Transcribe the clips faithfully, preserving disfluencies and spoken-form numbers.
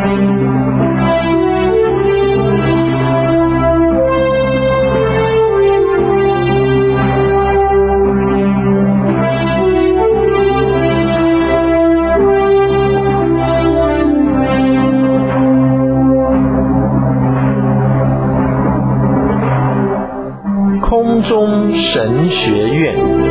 空中神学院。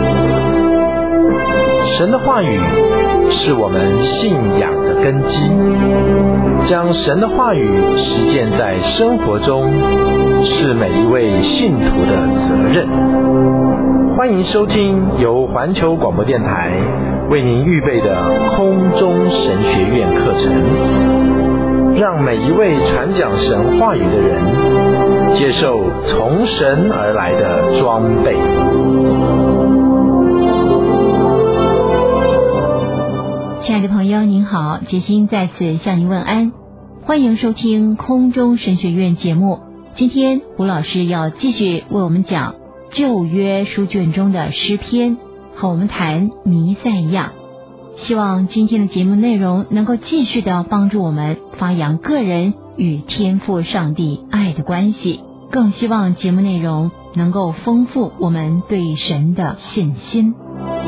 神的话语是我们信仰的根基，将神的话语实践在生活中，是每一位信徒的责任。欢迎收听由环球广播电台为您预备的空中神学院课程，让每一位传讲神话语的人接受从神而来的装备。 亲爱的朋友您好，杰心在此向您问安，欢迎收听空中神学院节目。今天胡老师要继续为我们讲旧约书卷中的诗篇，和我们谈弥赛亚。希望今天的节目内容能够继续的帮助我们发扬个人与天父上帝爱的关系，更希望节目内容能够丰富我们对神的信心。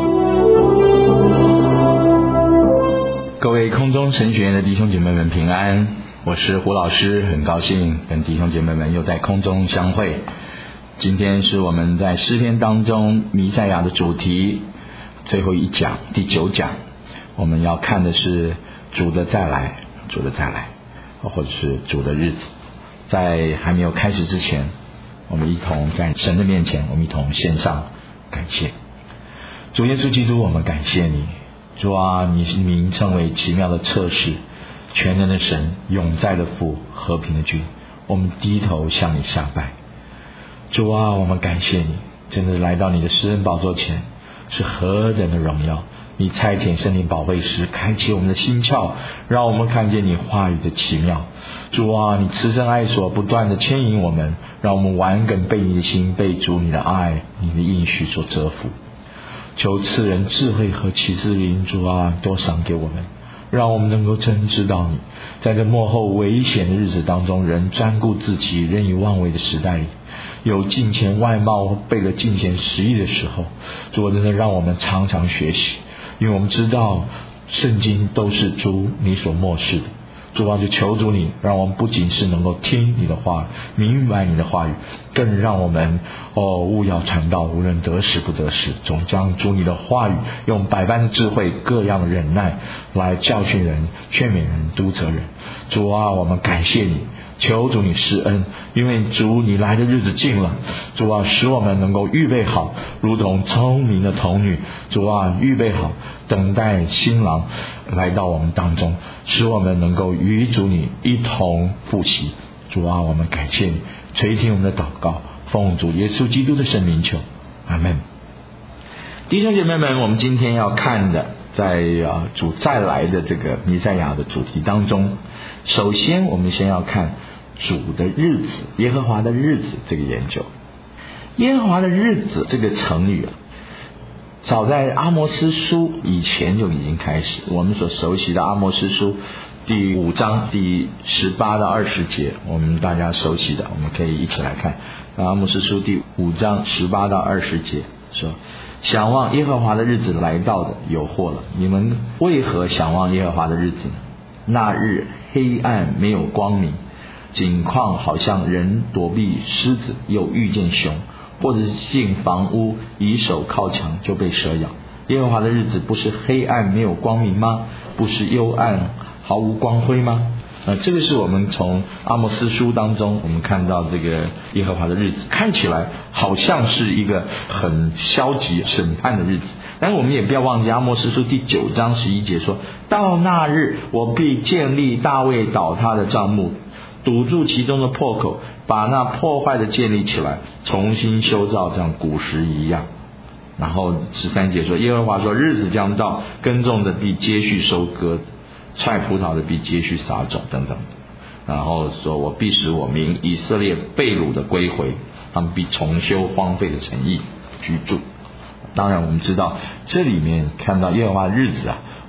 各位空中神学院的弟兄姐妹们平安，我是胡老师，很高兴跟弟兄姐妹们又在空中相会。今天是我们在诗篇当中弥赛亚的主题最后一讲，第九讲，我们要看的是主的再来，主的再来，或者是主的日子。在还没有开始之前，我们一同在神的面前，我们一同献上感谢。主耶稣基督，我们感谢你，主啊，你是名称为奇妙的策士，全能的神，永在的父，和平的君，我们低头向你下拜。主啊，我们感谢你，真的来到你的施恩宝座前是何等的荣耀。你差遣圣灵保惠师，开启我们的心窍，让我们看见你话语的奇妙。主啊，你慈神爱所不断的牵引我们，让我们顽梗被你的心，被主你的爱，你的应许所折服。求赐人智慧和启示灵，主啊，多赏给我们，让我们能够真知道你。在这末后危险的日子当中，人专顾自己，任意妄为的时代里，有金钱外貌背了金钱实意的时候，主啊，真的让我们常常学习，因为我们知道圣经都是主你所默示的。主啊，就求主你，让我们不仅是能够听你的话，明白你的话语，更让我们哦务要传道，无论得时不得时，总将主你的话语用百般的智慧，各样的忍耐来教训人，劝勉人，督责人。主啊，我们感谢你，求主你施恩，因为主你来的日子近了。主啊，使我们能够预备好，如同聪明的童女，主啊，预备好等待新郎来到我们当中，使我们能够与主你一同复习。主啊，我们感谢你，垂听我们的祷告，奉主耶稣基督的圣名求，阿们。弟兄姐妹们，我们今天要看的在啊主再来的这个弥赛亚的主题当中，首先我们先要看主的日子，耶和华的日子这个研究。耶和华的日子这个成语啊，早在阿摩司书以前就已经开始。我们所熟悉的阿摩司书第五章第十八到二十节，我们大家熟悉的，我们可以一起来看。阿摩司书第五章十八到二十节说：想望耶和华的日子来到的有祸了，你们为何想望耶和华的日子呢？那日黑暗没有光明，景况好像人躲避狮子，又遇见熊，或者是进房屋以手靠墙就被蛇咬。耶和华的日子不是黑暗没有光明吗？不是幽暗毫无光辉吗？呃，这个是我们从阿摩司书当中我们看到这个耶和华的日子，看起来好像是一个很消极审判的日子，但是我们也不要忘记阿摩司书第九章十一节说：到那日，我必建立大卫倒塌的帐幕，堵住其中的破口，把那破坏的建立起来，重新修造，像古时一样。然后十三节说：耶和华说，日子将到，耕种的必接续收割，踹葡萄的必接续撒种，等等。然后说：我必使我民以色列被掳的归回，他们必重修荒废的城邑居住。当然我们知道这里面看到耶和华的日子啊，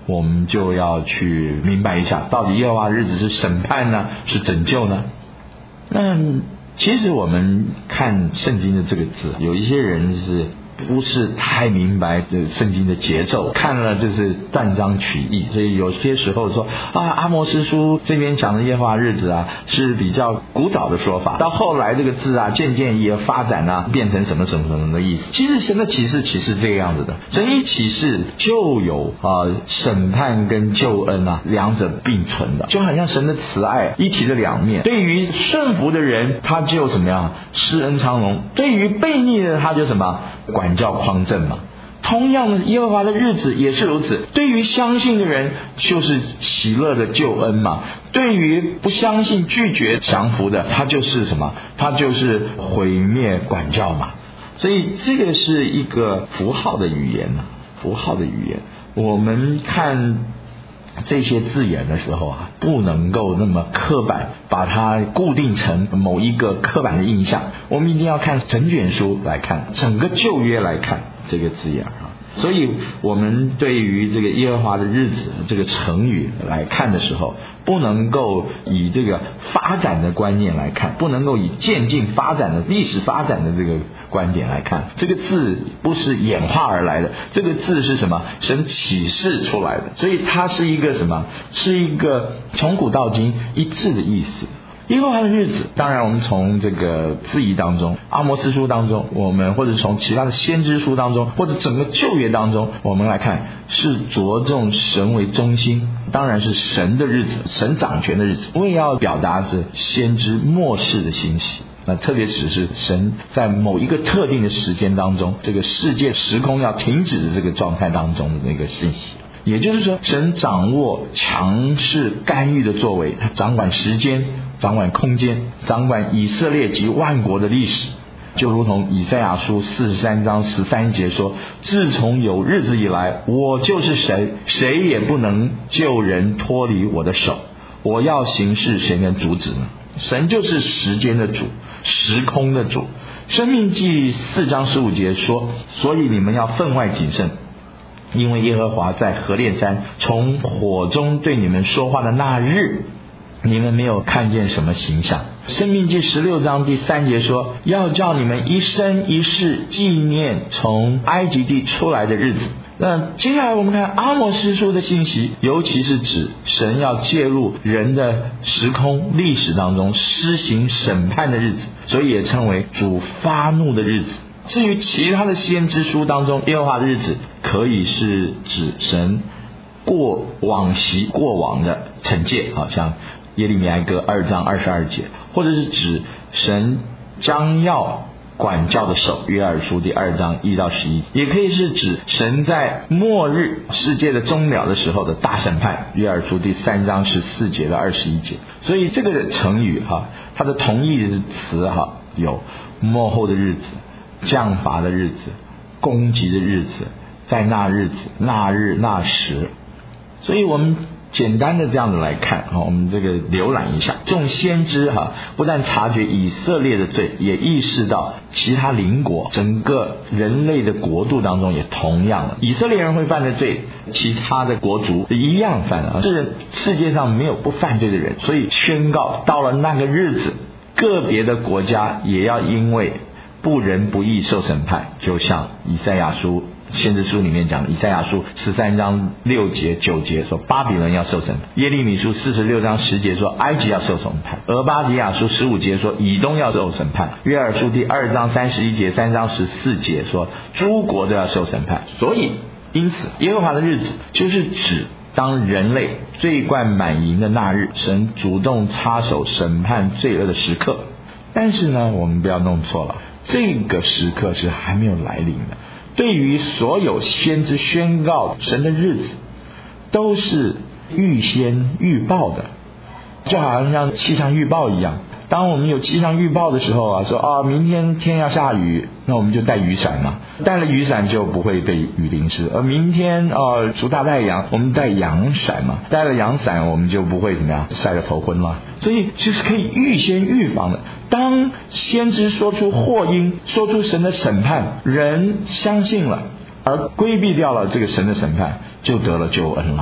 我们就要去明白一下，到底耶和华的日子是审判呢，是拯救呢？那其实我们看圣经的这个字，有一些人是不是太明白这圣经的节奏，看了就是断章取义，所以有些时候说啊，阿摩司书这边讲的耶和华日子啊是比较古早的说法，到后来这个字啊渐渐也发展啊变成什么什么什么的意思。其实神的启示其实这个样子的，神一启示就有啊审判跟救恩啊两者并存的，就好像神的慈爱一体的两面，对于顺服的人他就怎么样施恩昌隆，对于悖逆的他就什么管教匡正嘛。同样的，耶和华的日子也是如此，对于相信的人就是喜乐的救恩嘛，对于不相信拒绝降服的，他就是什么？他就是毁灭管教嘛。所以这个是一个符号的语言啊，符号的语言。我们看这些字眼的时候啊，不能够那么刻板，把它固定成某一个刻板的印象。我们一定要看整卷书来看，整个旧约来看这个字眼啊。所以我们对于这个耶和华的日子这个成语来看的时候，不能够以这个发展的观念来看，不能够以渐进发展的历史发展的这个观点来看。这个字不是演化而来的，这个字是什么？神启示出来的，所以它是一个什么？是一个从古到今一致的意思。耶和华的日子，当然我们从这个字义当中，阿摩司书当中，我们或者从其他的先知书当中，或者整个旧约当中，我们来看是着重神为中心，当然是神的日子，神掌权的日子，为要表达是先知末世的信息。那特别指是神在某一个特定的时间当中，这个世界时空要停止的这个状态当中的那个信息。也就是说，神掌握强势干预的作为，他掌管时间，掌管空间，掌管以色列及万国的历史。就如同以赛亚书四十三章十三节说，自从有日子以来，我就是谁，谁也不能救人脱离我的手，我要行事，谁能阻止呢？神就是时间的主，时空的主。申命记四章十五节说，所以你们要分外谨慎，因为耶和华在何烈山从火中对你们说话的那日，你们没有看见什么形象。申命记十六章第三节说，要叫你们一生一世纪念从埃及地出来的日子。那接下来我们看阿摩司书的信息，尤其是指神要介入人的时空历史当中施行审判的日子，所以也称为主发怒的日子。至于其他的先知书当中，耶和华的日子可以是指神过往昔过往的惩戒，好像耶利米哀歌二章二十二节，或者是指神将要管教的手，约珥书第二章一到十一，也可以是指神在末日世界的终了的时候的大审判，约珥书第三章十四节到二十一节。所以这个成语哈，它的同义词哈有末后的日子、降罚的日子、攻击的日子、在那日子、那日那时。所以我们简单的这样子来看，我们这个浏览一下，众先知哈不但察觉以色列的罪，也意识到其他邻国整个人类的国度当中也同样的，以色列人会犯的罪，其他的国族一样犯的，是世界上没有不犯罪的人。所以宣告到了那个日子，个别的国家也要因为不仁不义受审判，就像以赛亚书先知书里面讲的，以赛亚书十三章六节九节说巴比伦要受审判，耶利米书四十六章十节说埃及要受审判，俄巴底亚书十五节说以东要受审判，约珥书第二章三十一节三章十四节说诸国都要受审判。所以因此耶和华的日子就是指当人类罪贯满盈的那日，神主动插手审判罪恶的时刻。但是呢，我们不要弄错了，这个时刻是还没有来临的。对于所有先知宣告神的日子，都是预先预报的，就好像像气象预报一样。当我们有气象预报的时候啊，说啊明天天要下雨，那我们就带雨伞嘛，带了雨伞就不会被雨淋湿。而明天啊出大太阳，我们带阳伞嘛，带了阳伞我们就不会怎么样晒得头昏了。所以就是可以预先预防的。当先知说出祸因，说出神的审判，人相信了，而规避掉了这个神的审判，就得了救恩了。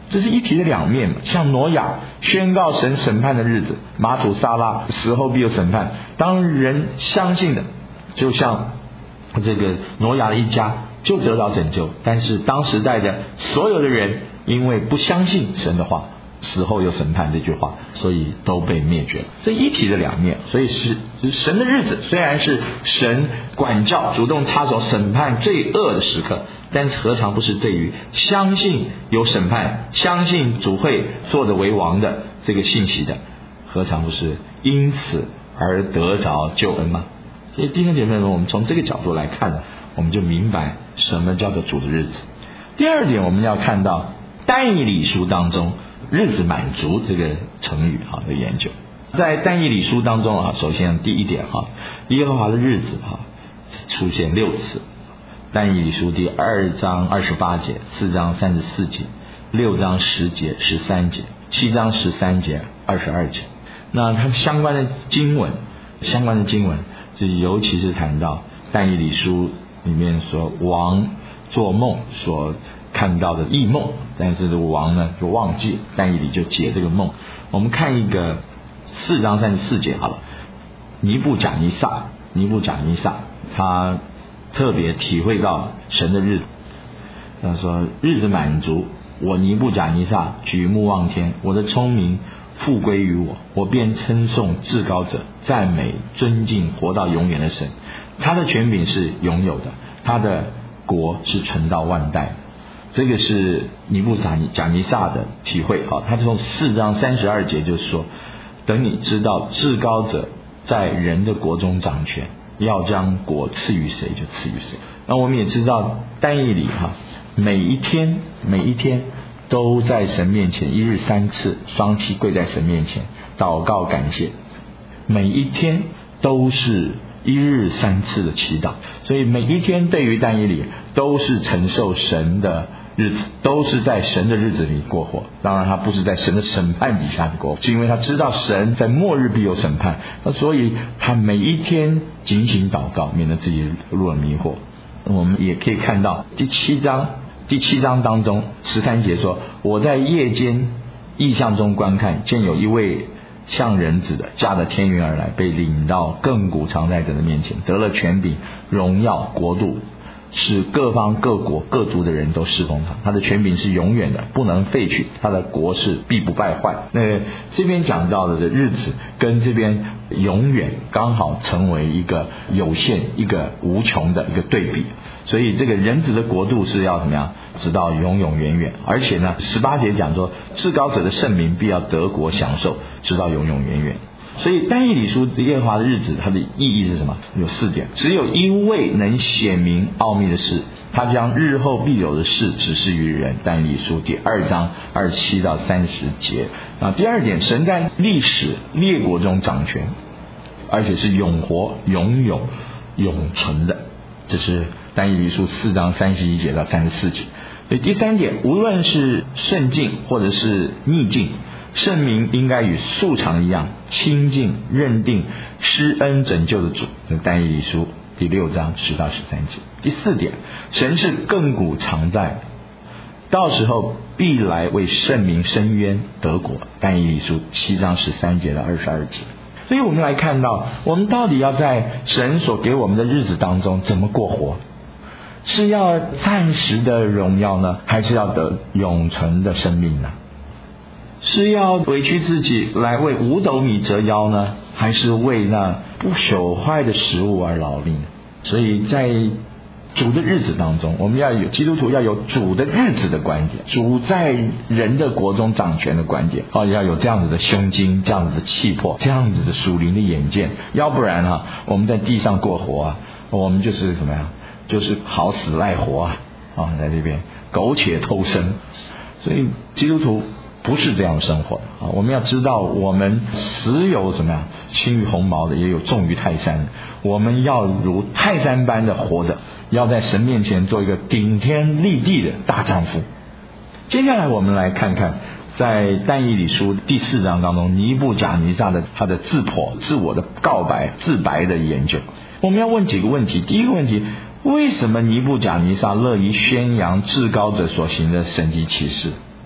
这是一体的两面嘛。像挪亚宣告神审判的日子，马土撒拉死后必有审判，当人相信的，就像这个挪亚的一家就得到拯救，但是当时代的所有的人因为不相信神的话，死后有审判这句话，所以都被灭绝了。这一体的两面，所以是神的日子虽然是神管教主动插手审判罪恶的时刻，但是何尝不是对于相信有审判，相信主会坐着为王的这个信息的，何尝不是因此而得着救恩吗？所以弟兄姐妹们，我们从这个角度来看呢，我们就明白什么叫做主的日子。第二点，我们要看到但以理书当中日子满足这个成语啊的研究。在但以理书当中啊，首先第一点哈，耶和华的日子啊出现六次。但以理书第二章二十八节，四章三十四节，六章十节十三节，七章十三节二十二节。那它相关的经文，相关的经文就尤其是谈到但以理书里面说王做梦所看到的异梦，但是王呢就忘记，但以理就解这个梦。我们看一个四章三十四节好了，尼布甲尼撒，尼布甲尼撒他特别体会到神的日子，他说日子满足，我尼布甲尼撒举目望天，我的聪明复归于我，我便称颂至高者，赞美尊敬活到永远的神。他的权柄是永有的，他的国是存到万代的。这个是尼布甲尼撒的体会啊。他从四章三十二节就是说，等你知道至高者在人的国中掌权，要将国赐予谁就赐予谁。那我们也知道但以理哈，每一天每一天都在神面前一日三次双膝跪在神面前祷告感谢，每一天都是一日三次的祈祷，所以每一天对于但以理都是承受神的日子，都是在神的日子里过活。当然他不是在神的审判底下过活，是因为他知道神在末日必有审判，那所以他每一天警醒祷告，免得自己入了迷惑。我们也可以看到第七章第七章当中十三节说，我在夜间异象中观看，见有一位像人子的驾着天云而来，被领到亘古常在者的面前，得了权柄荣耀国度，使各方各国各族的人都侍奉他。他的权柄是永远的，不能废去，他的国是必不败坏。那这边讲到的日子跟这边永远刚好成为一个有限一个无穷的一个对比。所以这个人子的国度是要怎么样，直到永永远远。而且呢十八节讲说，至高者的圣名必要得国享受，直到永永远远。所以但以理书耶和华的日子，它的意义是什么？有四点。只有一位能显明奥秘的事，他将日后必有的事指示于人。但以理书第二章二十七到三十节。啊，第二点，神在历史列国中掌权，而且是永活永有永存的，这是但以理书四章三十一节到三十四节。所以第三点，无论是顺境或者是逆境，圣名应该与素常一样亲近认定施恩拯救的主。但以理书第六章十到十三节。第四点，神是亘古常在，到时候必来为圣名伸冤得国。但以理书七章十三节到二十二节。所以我们来看到，我们到底要在神所给我们的日子当中怎么过活？是要暂时的荣耀呢，还是要得永存的生命呢？是要委屈自己来为五斗米折腰呢，还是为那不朽坏的食物而劳力呢？所以在主的日子当中，我们要有基督徒要有主的日子的观点，主在人的国中掌权的观点，哦，要有这样子的胸襟，这样子的气魄，这样子的属灵的眼见。要不然啊，我们在地上过活啊，我们就是怎么样，就是好死赖活啊，啊，在这边苟且偷生。所以基督徒不是这样生活的啊！我们要知道，我们实有什么样轻于鸿毛的，也有重于泰山的。我们要如泰山般的活着，要在神面前做一个顶天立地的大丈夫。接下来我们来看看，在但以理书第四章当中，尼布甲尼撒的他的自剖、自我的告白、自白的研究。我们要问几个问题。第一个问题，为什么尼布甲尼撒乐意宣扬至高者所行的神迹奇事？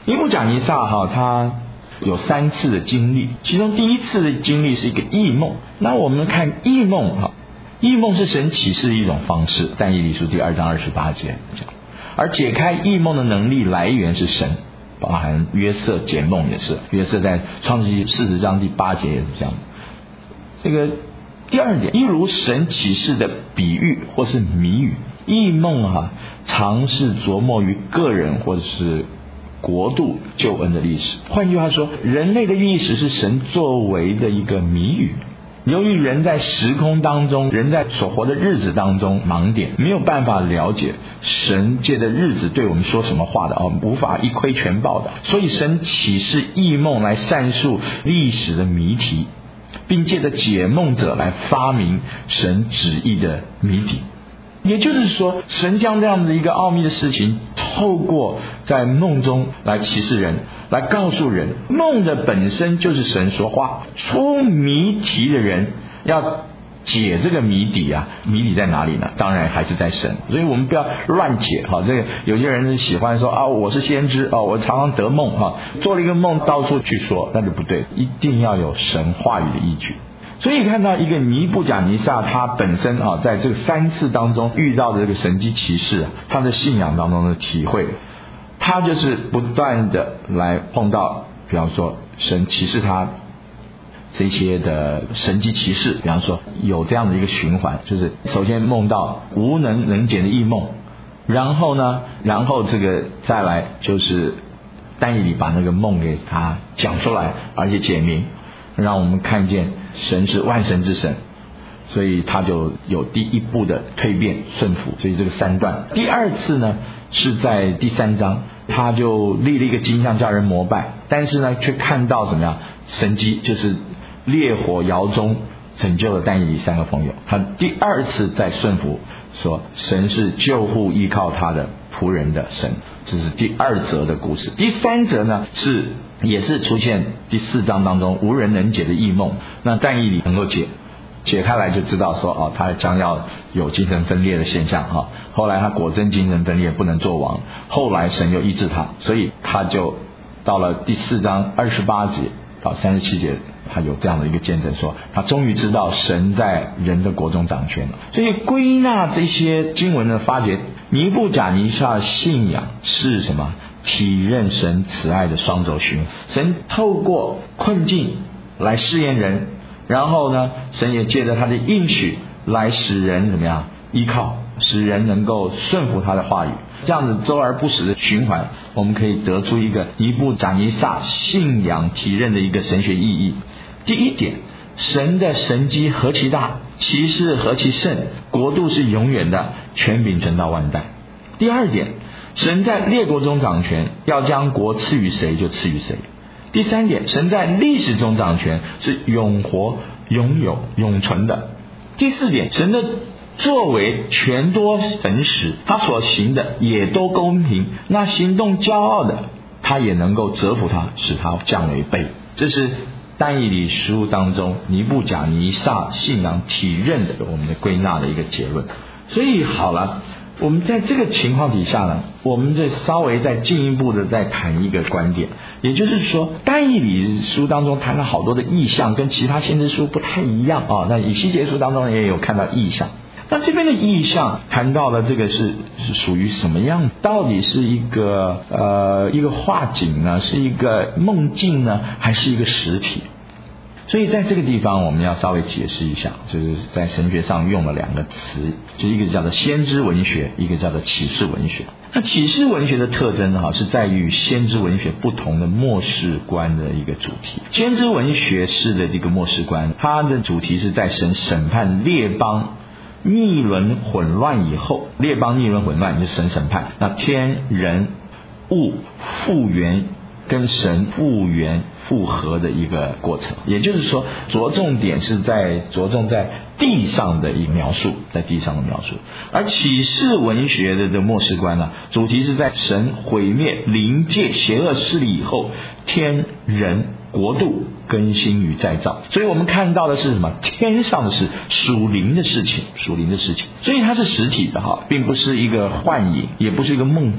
尼布甲尼撒哈他有三次的经历，其中第一次的经历是一个异梦。那我们看异梦哈，异梦是神启示的一种方式，但以理书第二章二十八节讲，而解开异梦的能力来源是神，包含约瑟解梦也是，约瑟在创世记四十章第八节也是这样。这个第二点，一如神启示的比喻或是谜语，异梦哈、啊、常是琢磨于个人或者是国度救恩的历史。换句话说，人类的历史是神作为的一个谜语。由于人在时空当中，人在所活的日子当中盲点，没有办法了解神借的日子对我们说什么话的哦，无法一窥全豹的，所以神启示异梦来阐述历史的谜题，并借着解梦者来发明神旨意的谜底。也就是说，神将这样的一个奥秘的事情透过在梦中来启示人，来告诉人，梦的本身就是神说话，出谜题的人要解这个谜底啊，谜底在哪里呢？当然还是在神。所以我们不要乱解哈。这个有些人喜欢说啊，我是先知啊，我常常得梦哈，做了一个梦到处去说，那就不对，一定要有神话语的依据。所以看到一个尼布甲尼撒他本身啊，在这个三次当中遇到的这个神迹奇事，他的信仰当中的体会，他就是不断的来碰到，比方说神启示他这些的神迹奇事，比方说有这样的一个循环，就是首先梦到无能能解的异梦，然后呢，然后这个再来就是但以理把那个梦给他讲出来，而且解明，让我们看见神是万神之神，所以他就有第一步的蜕变顺服。所以这个三段，第二次呢是在第三章，他就立了一个金像叫人膜拜，但是呢却看到怎么样神迹，就是烈火窑中拯救了但以理三个朋友。他第二次在顺服，说神是救护依靠他的仆人的神，这是第二则的故事。第三则呢是也是出现第四章当中无人能解的异梦，那但以理能够解，解开来就知道说哦，他将要有精神分裂的现象哈。后来他果真精神分裂，不能做王，后来神又医治他，所以他就到了第四章二十八节到三十七节，他有这样的一个见证，说他终于知道神在人的国中掌权了。所以归纳这些经文的发觉，尼布甲尼撒的信仰是什么？体认神慈爱的双轴循，神透过困境来试验人，然后呢，神也借着他的应许来使人怎么样依靠，使人能够顺服他的话语，这样子周而不死的循环，我们可以得出一个尼布甲尼撒信仰体认的一个神学意义。第一点，神的神迹何其大，奇事何其甚，国度是永远的，权柄存到万代。第二点，神在列国中掌权，要将国赐予谁就赐予谁。第三点，神在历史中掌权，是永活永有永存的。第四点，神的作为全多神实，他所行的也都公平，那行动骄傲的他也能够折服他，使他降为卑。这是但以理书当中尼布甲尼撒信仰体认的我们的归纳的一个结论。所以好了，我们在这个情况底下呢，我们再稍微再进一步的再谈一个观点，也就是说但以理书当中谈了好多的意象，跟其他先知书不太一样啊。那以西结书当中也有看到意象，那这边的意象谈到了这个是是属于什么样？到底是一个呃一个画景呢，是一个梦境呢，还是一个实体？所以在这个地方我们要稍微解释一下，就是在神学上用了两个词，就一个叫做先知文学，一个叫做启示文学。那启示文学的特征哈，是在于先知文学不同的末世观的一个主题。先知文学式的这个末世观，它的主题是在神审判列邦逆轮混乱以后，列邦逆轮混乱就是神审判，那天人物复原跟神复原复合的一个过程。也就是说着重点是在着重在地上的一个描述，在地上的描述。而启示文学的这末世观呢，主题是在神毁灭灵界邪恶势力以后，天人国度更新与再造。所以我们看到的是什么？天上的事，属灵的事情，属灵的事情。所以它是实体的哈，并不是一个幻影，也不是一个梦境。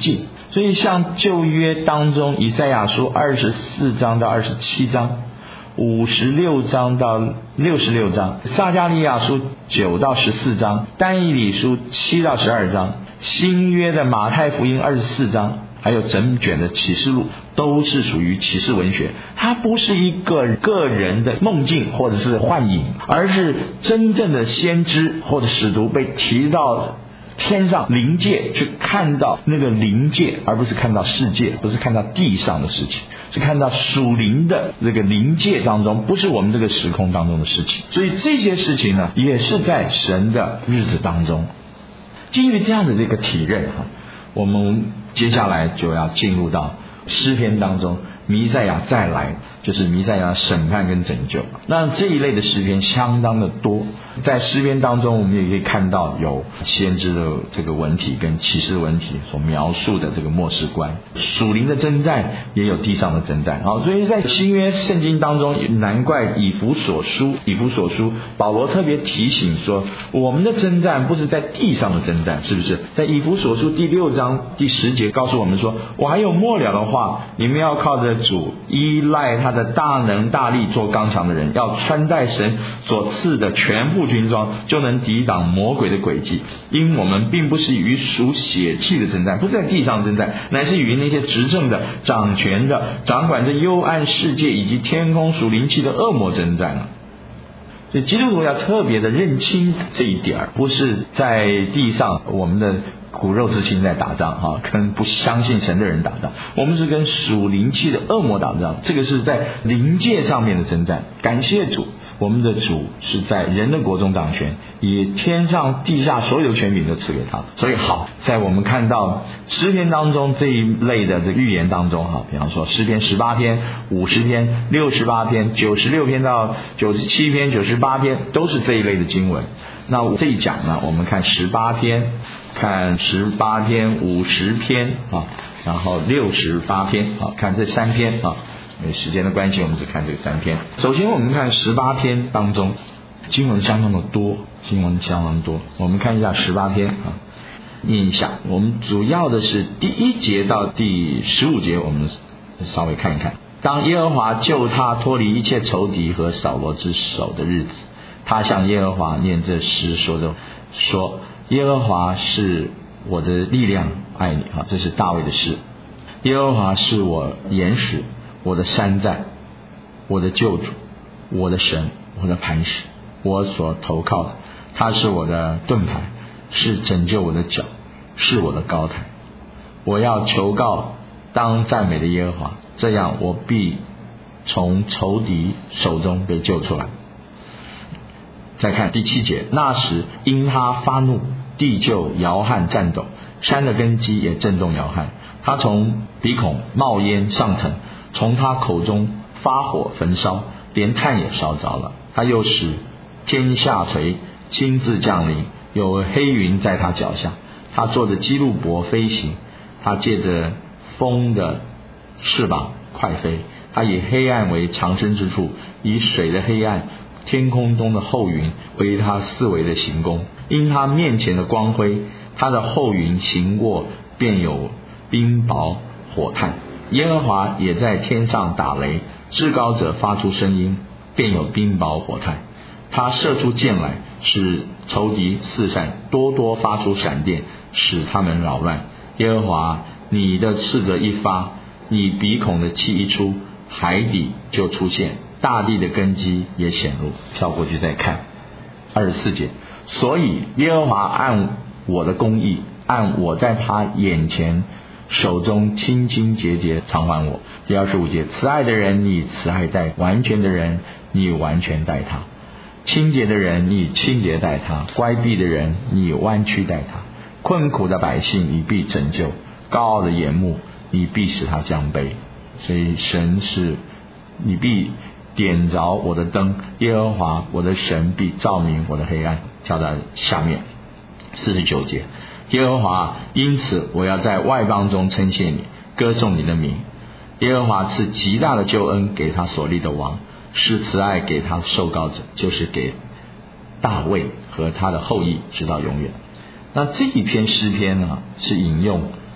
所以像旧约当中以赛亚书二十四章到二十七章，五十六章到六十六章，撒迦利亚书九到十四章，但以理书七到十二章，新约的马太福音二十四章，还有整卷的启示录，都是属于启示文学。它不是一个个人的梦境或者是幻影，而是真正的先知或者使徒被提到天上灵界去看到那个灵界，而不是看到世界，不是看到地上的事情，是看到属灵的这个灵界当中，不是我们这个时空当中的事情。所以这些事情呢，也是在神的日子当中。基于这样的这个体认，我们接下来就要进入到诗篇当中，弥赛亚再来，就是弥赛亚审判跟拯救。那这一类的诗篇相当的多，在诗篇当中我们也可以看到有先知的这个文体跟启示文体所描述的这个末世观，属灵的征战也有地上的征战。好，所以在新约圣经当中，难怪以弗所书以弗所书保罗特别提醒说，我们的征战不是在地上的征战，是不是？在以弗所书第六章第十节告诉我们说，我还有末了的话，你们要靠着主，依赖他的大能大力做刚强的人，要穿戴神所赐的全副军装，就能抵挡魔鬼的诡计。因我们并不是与属血气的征战，不是在地上征战，乃是与那些执政的、掌权的、掌管着幽暗世界以及天空属灵气的恶魔征战啊。所以基督徒要特别的认清这一点，不是在地上我们的骨肉之亲在打仗哈，跟不相信神的人打仗，我们是跟属灵气的恶魔打仗，这个是在灵界上面的征战。感谢主，我们的主是在人的国中掌权，以天上地下所有的权柄都赐给他。所以好，在我们看到诗篇当中这一类的这预言当中哈，比方说诗篇十八篇、五十篇、六十八篇、九十六篇到九十七篇、九十八篇，都是这一类的经文。那这一讲呢，我们看十八篇，看十八篇、五十篇啊，然后六十八篇啊，看这三篇啊。因为时间的关系，我们只看这三篇。首先，我们看十八篇当中，经文相当的多，经文相当多。我们看一下十八篇啊，念一下。我们主要的是第一节到第十五节，我们稍微看一看。当耶和华救他脱离一切仇敌和扫罗之手的日子，他向耶和华念这诗，说着说：耶和华是我的力量，爱你啊，这是大卫的诗。耶和华是我岩石，我的山寨，我的救主，我的神，我的磐石，我所投靠的。他是我的盾牌，是拯救我的脚，是我的高台。我要求告当赞美的耶和华，这样我必从仇敌手中被救出来。再看第七节，那时因他发怒，地就摇撼颤抖，山的根基也震动摇撼。他从鼻孔冒烟上腾，从他口中发火焚烧，连炭也烧着了。他又使天下垂，亲自降临，有黑云在他脚下。他坐着基路伯飞行，他借着风的翅膀快飞。他以黑暗为藏身之处，以水的黑暗、天空中的厚云为他四围的行宫。因他面前的光辉，他的厚云行过，便有冰雹火炭。耶和华也在天上打雷，至高者发出声音，便有冰雹火炭。他射出箭来，使仇敌四散，多多发出闪电，使他们扰乱。耶和华，你的斥责一发，你鼻孔的气一出，海底就出现，大地的根基也显露。跳过去再看二十四节，所以耶和华按我的公义，按我在他眼前手中清清洁洁偿还我。第二十五节，慈爱的人你慈爱待，完全的人你完全待他，清洁的人你清洁待他，乖僻的人你弯曲待他。困苦的百姓你必拯救，高傲的眼目你必使他降卑。所以神是你必点着我的灯，耶和华我的神必照明我的黑暗。跳到下面四十九节，耶和华，因此我要在外邦中称谢你，歌颂你的名。耶和华赐极大的救恩给他所立的王，是慈爱给他受膏者，就是给大卫和他的后裔直到永远。那这一篇诗篇呢，是引用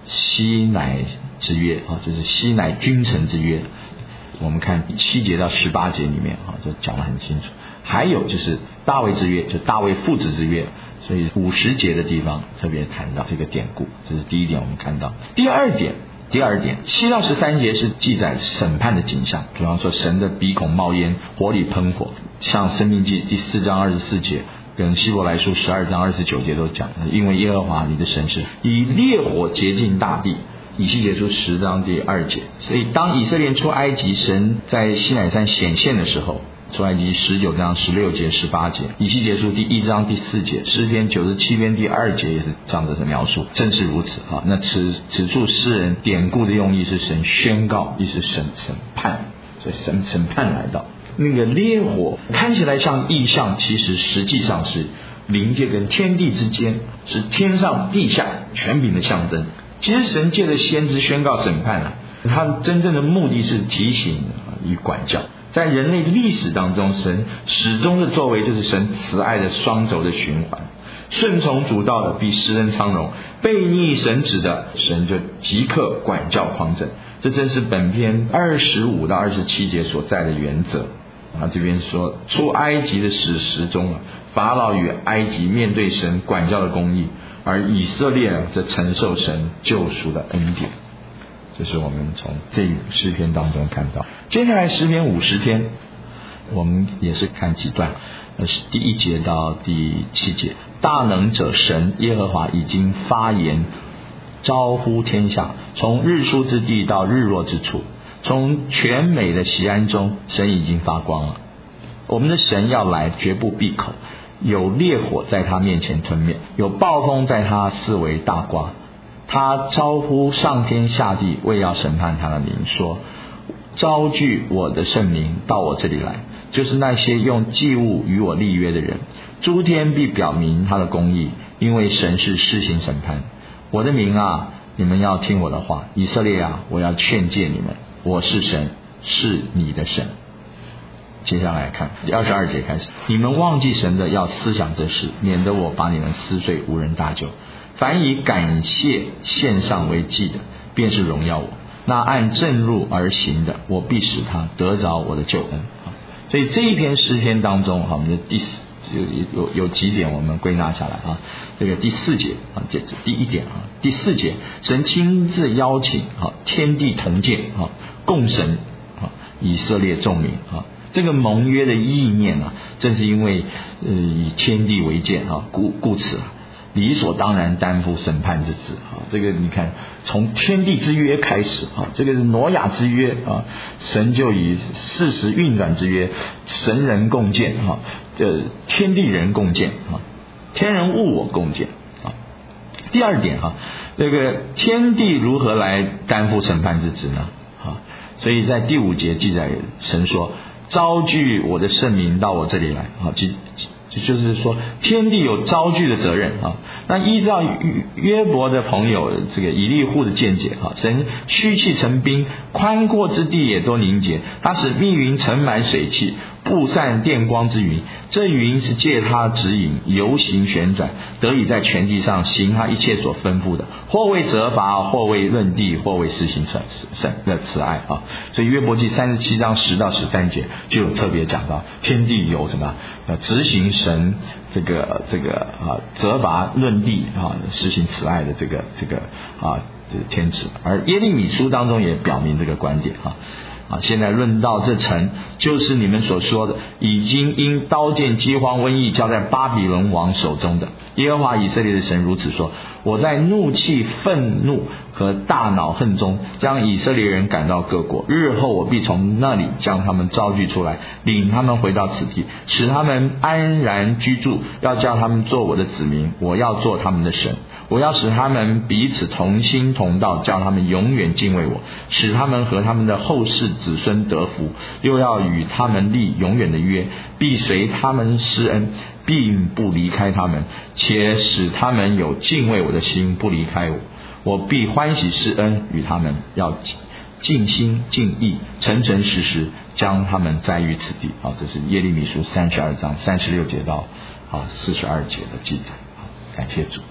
西乃之约啊，就是西乃君臣之约。我们看七节到十八节里面啊，就讲得很清楚。还有就是大卫之约，就大卫父子之约，所以五十节的地方特别谈到这个典故，这是第一点我们看到。第二点，第二点，七到十三节是记载审判的景象，比方说神的鼻孔冒烟，火里喷火，像申命记第四章二十四节跟希伯来书十二章二十九节都讲，因为耶和华你的神是以烈火洁净大地。以西结书十章第二节，所以当以色列人出埃及，神在西乃山显现的时候，出埃及十九章十六节十八节，以西结书第一章第四节，诗篇九十七篇第二节也是这样子的描述，正是如此啊。那此此处诗人典故的用意是神宣告，亦是神审判，所以神审判来到。那个烈火看起来像异象，其实实际上是灵界跟天地之间，是天上地下权柄的象征。其实神借着先知宣告审判啊，他真正的目的是提醒与管教。在人类历史当中，神始终的作为就是神慈爱的双轴的循环，顺从主道的必施恩昌荣，悖逆神旨的神就即刻管教匡正。这正是本篇二十五到二十七节所在的原则啊。这边说出埃及的史实中啊，法老与埃及面对神管教的公义，而以色列啊则承受神救赎的恩典。这是我们从这诗篇当中看到。接下来诗篇五十篇，我们也是看几段，呃，第一节到第七节。大能者神耶和华已经发言，招呼天下，从日出之地到日落之处，从全美的锡安中，神已经发光了。我们的神要来，绝不闭口，有烈火在他面前吞灭，有暴风在他四围大刮。他招呼上天下地，为要审判他的民，说招聚我的圣民到我这里来，就是那些用祭物与我立约的人。诸天必表明他的公义，因为神是施行审判。我的民啊，你们要听我的话，以色列啊，我要劝诫你们，我是神，是你的神。接下来看第二十二节开始，你们忘记神的要思想这事，免得我把你们撕碎，无人搭救。凡以感谢献上为祭的，便是荣耀我；那按正路而行的，我必使他得着我的救恩。所以这一篇诗篇当中，我们的第四有有有几点我们归纳下来啊。这个第四节啊，这第一点啊，第四节，神亲自邀请啊，天地同建啊，共审啊以色列众民啊。这个盟约的意念啊，正是因为呃以天地为鉴啊，故故此啊，理所当然担负审判之职啊。这个你看，从天地之约开始啊，这个是挪亚之约啊，神就以四时运转之约，神人共建啊，这天地人共建啊，天人物我共建啊。第二点哈、啊，这个天地如何来担负审判之职呢？啊，所以在第五节记载，神说，招聚我的圣民到我这里来啊，就就是说天地有招聚的责任啊。那依照约伯的朋友这个以利户的见解啊，神蓄气成冰，宽阔之地也都凝结，他使密云盛满水汽，布散电光之云，这云是借他指引，游行旋转，得以在全地上行他一切所吩咐的，或为责罚，或为论地，或为施行神的慈爱啊。所以约伯记三十七章十到十三节就有特别讲到天地有什么呃执行神这个这个啊责罚论地啊施行慈爱的这个这个啊这个天职，而耶利米书当中也表明这个观点啊。啊，现在论到这城，就是你们所说的，已经因刀剑、饥荒、瘟疫交在巴比伦王手中的。耶和华以色列的神如此说：我在怒气、愤怒和大恼恨中，将以色列人赶到各国。日后我必从那里将他们招聚出来，领他们回到此地，使他们安然居住，要叫他们做我的子民，我要做他们的神。我要使他们彼此同心同道，叫他们永远敬畏我，使他们和他们的后世子孙得福，又要与他们立永远的约，必随他们施恩，并不离开他们，且使他们有敬畏我的心，不离开我。我必欢喜施恩与他们，要尽心尽意，诚诚实实将他们栽于此地。好，这是耶利米书三十二章三十六节到啊四十二节的记载。好，感谢主。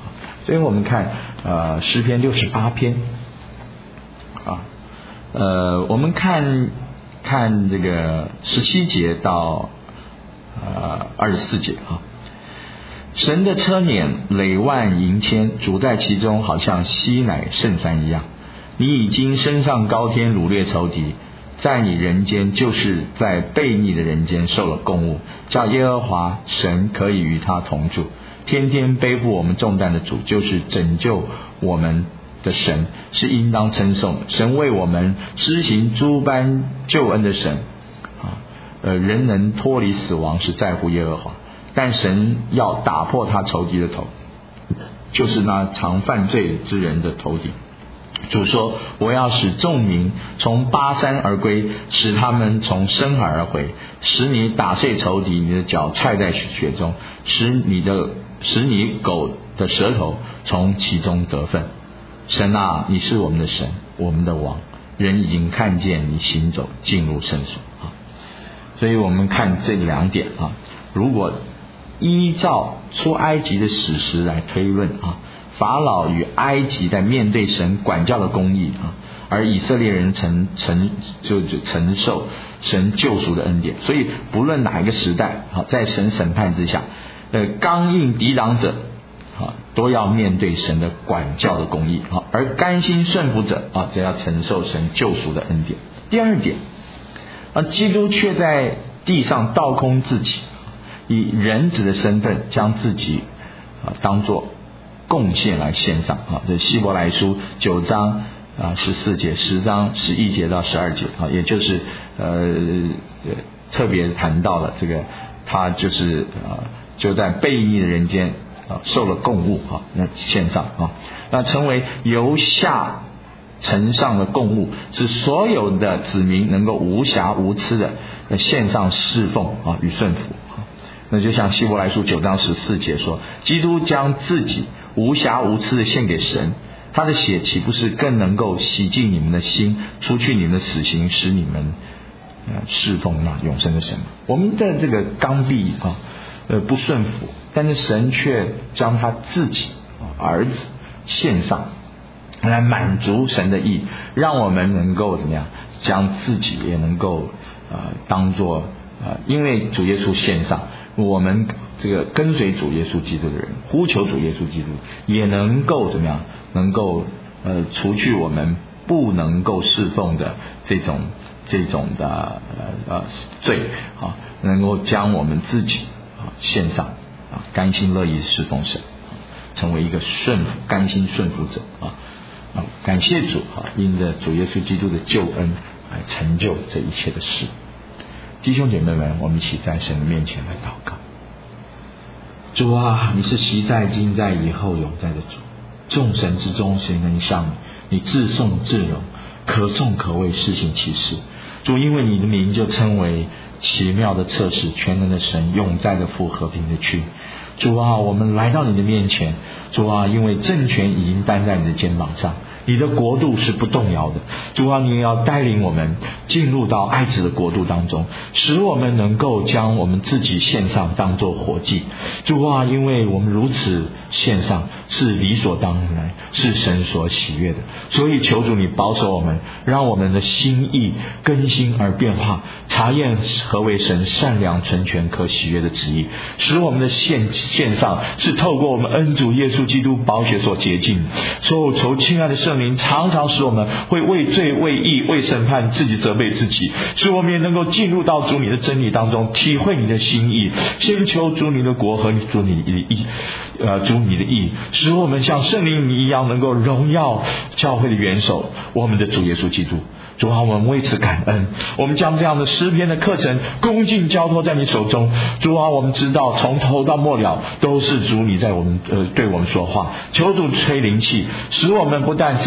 所以我们看呃诗篇六十八篇啊，呃我们看看这个十七节到呃二十四节啊。神的车辇累万银千，主在其中，好像西乃圣山一样。你已经升上高天，掳掠仇敌，在你人间，就是在悖逆的人间受了供物，叫耶和华神可以与他同住。天天背负我们重担的主，就是拯救我们的神，是应当称颂的。神为我们施行诸般救恩的神啊，呃，人能脱离死亡是在乎耶和华，但神要打破他仇敌的头，就是那常犯罪之人的头顶。主说，我要使众民从巴山而归，使他们从深海而回，使你打碎仇敌，你的脚踹在血中，使你的使你狗的舌头从其中得分。神啊，你是我们的神，我们的王，人已经看见你行走进入圣所啊。所以我们看这两点啊，如果依照出埃及的史实来推论啊，法老与埃及在面对神管教的公义啊，而以色列人承承就就承受神救赎的恩典。所以不论哪一个时代啊，在神审判之下，呃，刚硬抵挡者啊，都要面对神的管教的公义啊，而甘心顺服者啊，则要承受神救赎的恩典。第二点啊，基督却在地上倒空自己，以人子的身份将自己啊当作贡献来献上啊，这希伯来书九章啊十四节、十章十一节到十二节啊，也就是呃特别谈到了这个，他就是啊就在悖逆的人间啊受了供物啊，那献上啊，那成为由下呈上的供物，使所有的子民能够无瑕无疵的献上侍奉啊与顺服啊。那就像希伯来书九章十四节说，基督将自己无瑕无疵的献给神，他的血岂不是更能够洗净你们的心，除去你们的死刑，使你们呃侍奉那永生的神吗？我们的这个刚愎啊，呃不顺服，但是神却将他自己啊儿子献上，来满足神的意，让我们能够怎么样，将自己也能够呃当作呃，因为主耶稣献上，我们这个跟随主耶稣基督的人，呼求主耶稣基督，也能够怎么样，能够呃除去我们不能够侍奉的这种这种的呃呃罪啊，能够将我们自己啊献上啊，甘心乐意侍奉神，成为一个顺服甘心顺服者啊啊！感谢主啊，因着主耶稣基督的救恩来成就这一切的事。弟兄姐妹们，我们一起在神的面前来祷告。主啊，你是昔在今在以后永在的主，众神之中谁能像你？你至颂至荣，可颂可畏，施行奇事。主，因为你的名就称为奇妙的测试，全能的神，永在的父，和平的君。主啊，我们来到你的面前，主啊，因为政权已经担在你的肩膀上，你的国度是不动摇的。主啊，你也要带领我们进入到爱子的国度当中，使我们能够将我们自己献上当作活祭。主啊，因为我们如此献上是理所当然，是神所喜悦的，所以求主你保守我们，让我们的心意更新而变化，查验何为神善良纯全可喜悦的旨意，使我们的献献上是透过我们恩主耶稣基督宝血所洁净。所以求亲爱的圣灵常常使我们会为罪为义为审判自己责备自己，使我们也能够进入到主你的真理当中，体会你的心意。先求主你的国和主你的义，呃，主你的义，使我们像圣灵你一样，能够荣耀教会的元首，我们的主耶稣基督。主啊，我们为此感恩，我们将这样的诗篇的课程恭敬交托在你手中。主啊，我们知道从头到末了都是主你在我们呃对我们说话，求主吹灵气，使我们不但是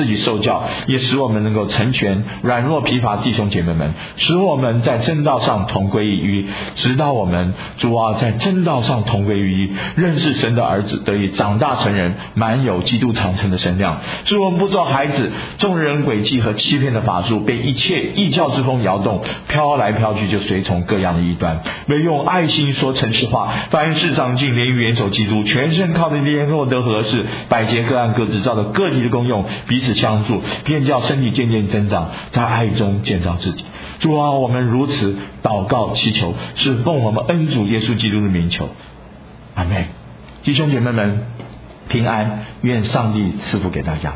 自己受教，也使我们能够成全软弱疲乏弟兄姐妹们，使我们在真道上同归于一，直到我们主啊在真道上同归于一，认识神的儿子，得以长大成人，满有基督长成的身量，使我们不做孩子，众人诡计和欺骗的法术被一切异教之风摇动，飘来飘去，就随从各样的异端，唯用爱心说诚实话，凡事长进，连于元首基督，全身靠着联络得合适，百节各按各职照的各体的功用，彼此相助，便叫身体渐渐增长，在爱中建造自己。主啊，我们如此祷告祈求，是奉我们恩主耶稣基督的名求，阿们。弟兄姐妹们平安，愿上帝赐福给大家。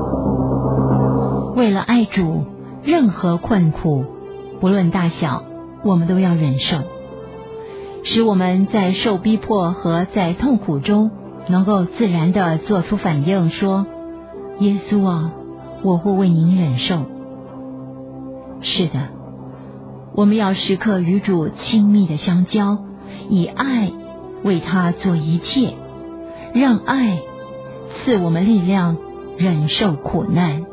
为了爱主，任何困苦不论大小，我们都要忍受，使我们在受逼迫和在痛苦中能够自然地做出反应，说耶稣啊，我会为您忍受。是的，我们要时刻与主亲密的相交，以爱为他做一切，让爱赐我们力量忍受苦难。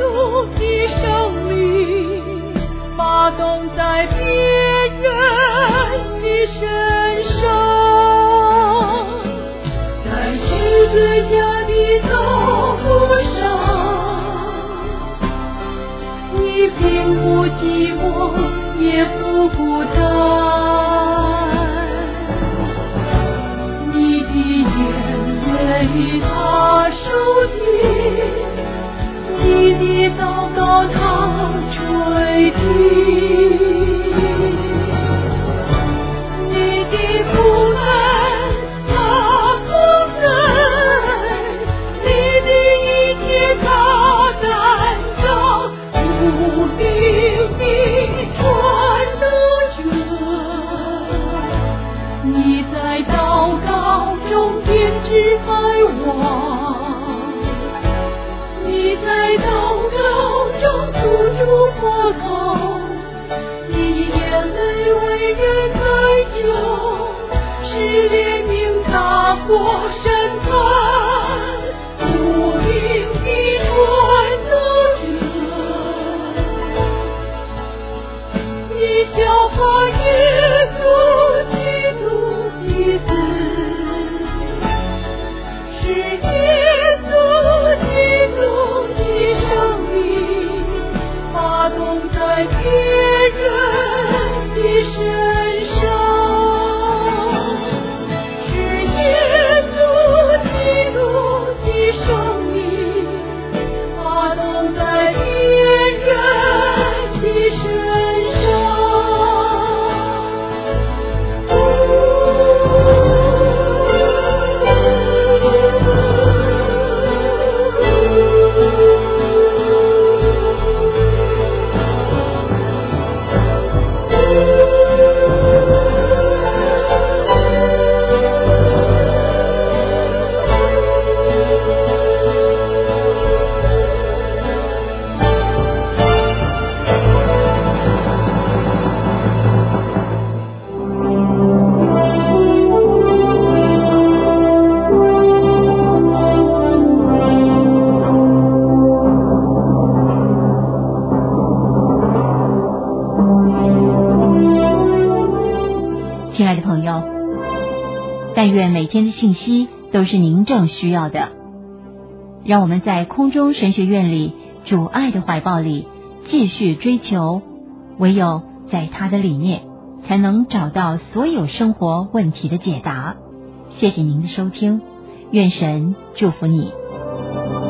发动在别人你在祷告中编织爱我，你在祷告中付诸活口，你眼泪为人哀求，是怜悯大过审判，无名的传道者，你效法耶稣基督的子，是耶稣基督的生命发动在别人的身上。生命发动在别人的身上。 亲爱的朋友，但愿每天的信息都是您正需要的。让我们在空中神学院里，主爱的怀抱里继续追求，唯有在他的里面，才能找到所有生活问题的解答。谢谢您的收听，愿神祝福你。